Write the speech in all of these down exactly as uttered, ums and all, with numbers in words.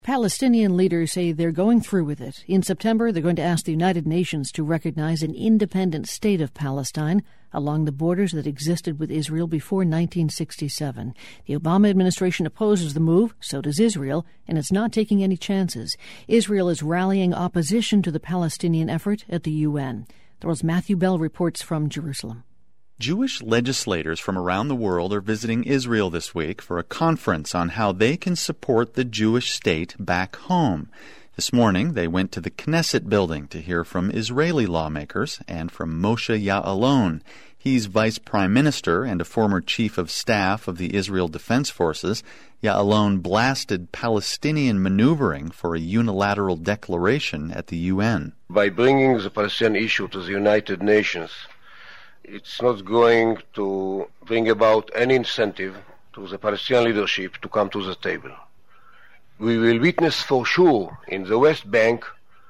Palestinian leaders say they're going through with it. In September, they're going to ask the United Nations to recognize an independent state of Palestine along the borders that existed with Israel before nineteen sixty-seven. The Obama administration opposes the move, so does Israel, and it's not taking any chances. Israel is rallying opposition to the Palestinian effort at the U N. The world's Matthew Bell reports from Jerusalem. Jewish legislators from around the world are visiting Israel this week for a conference on how they can support the Jewish state back home. This morning, they went to the Knesset building to hear from Israeli lawmakers and from Moshe Ya'alon. He's vice prime minister and a former chief of staff of the Israel Defense Forces. Ya'alon blasted Palestinian maneuvering for a unilateral declaration at the U N. By bringing the Palestinian issue to the United Nations, it's not going to bring about any incentive to the Palestinian leadership to come to the table. We will witness for sure in the West Bank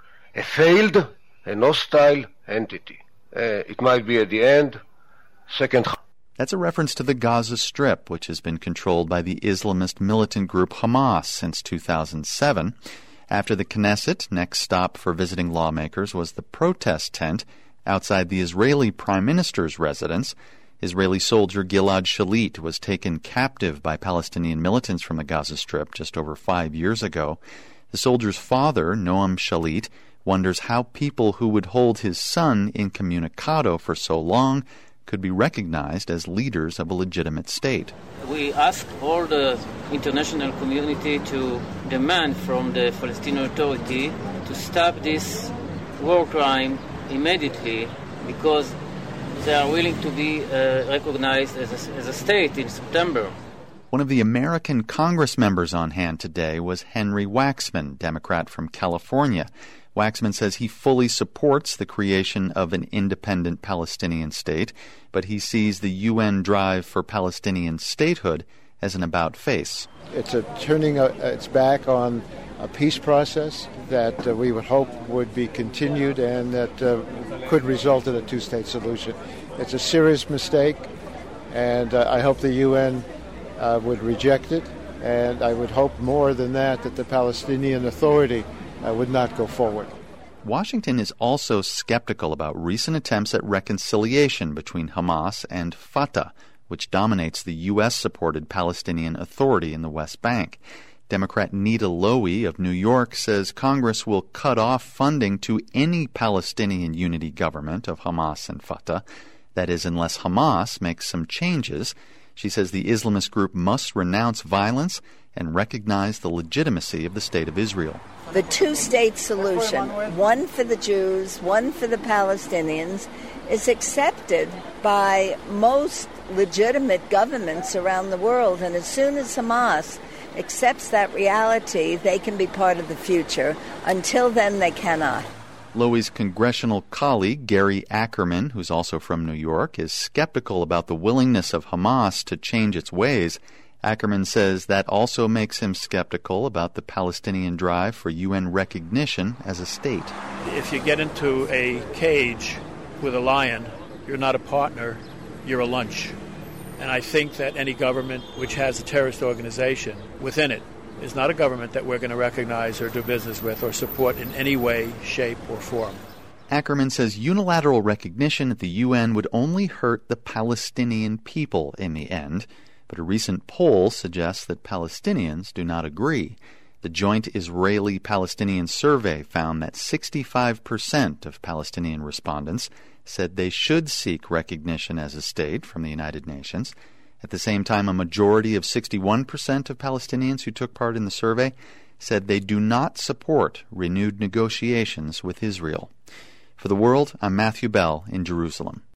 a failed and hostile entity. Uh, it might be at the end, second. That's a reference to the Gaza Strip, which has been controlled by the Islamist militant group Hamas since two thousand seven. After the Knesset, next stop for visiting lawmakers was the protest tent outside the Israeli Prime Minister's residence. Israeli soldier Gilad Shalit was taken captive by Palestinian militants from the Gaza Strip just over five years ago. The soldier's father, Noam Shalit, wonders how people who would hold his son incommunicado for so long could be recognized as leaders of a legitimate state. We ask all the international community to demand from the Palestinian Authority to stop this war crime immediately, because they are willing to be uh, recognized as a, as a state in September. One of the American Congress members on hand today was Henry Waxman, Democrat from California. Waxman says he fully supports the creation of an independent Palestinian state, but he sees the U N drive for Palestinian statehood as an about-face. It's a turning a, its back on a peace process that uh, we would hope would be continued and that uh, could result in a two-state solution. It's a serious mistake, and uh, I hope the U N uh, would reject it, and I would hope more than that that the Palestinian Authority uh, would not go forward. Washington is also skeptical about recent attempts at reconciliation between Hamas and Fatah, which dominates the U S-supported Palestinian Authority in the West Bank. Democrat Nita Lowey of New York says Congress will cut off funding to any Palestinian unity government of Hamas and Fatah. That is, unless Hamas makes some changes. She says the Islamist group must renounce violence and recognize the legitimacy of the State of Israel. The two-state solution, one for the Jews, one for the Palestinians, is accepted by most legitimate governments around the world. And as soon as Hamas accepts that reality, they can be part of the future. Until then, they cannot. Lowey's congressional colleague, Gary Ackerman, who's also from New York, is skeptical about the willingness of Hamas to change its ways. Ackerman says that also makes him skeptical about the Palestinian drive for U N recognition as a state. If you get into a cage with a lion, you're not a partner, you're a lunch. And I think that any government which has a terrorist organization within it is not a government that we're going to recognize or do business with or support in any way, shape, or form. Ackerman says unilateral recognition at the U N would only hurt the Palestinian people in the end, but a recent poll suggests that Palestinians do not agree. The joint Israeli-Palestinian survey found that sixty-five percent of Palestinian respondents said they should seek recognition as a state from the United Nations. At the same time, a majority of sixty-one percent of Palestinians who took part in the survey said they do not support renewed negotiations with Israel. For The World, I'm Matthew Bell in Jerusalem.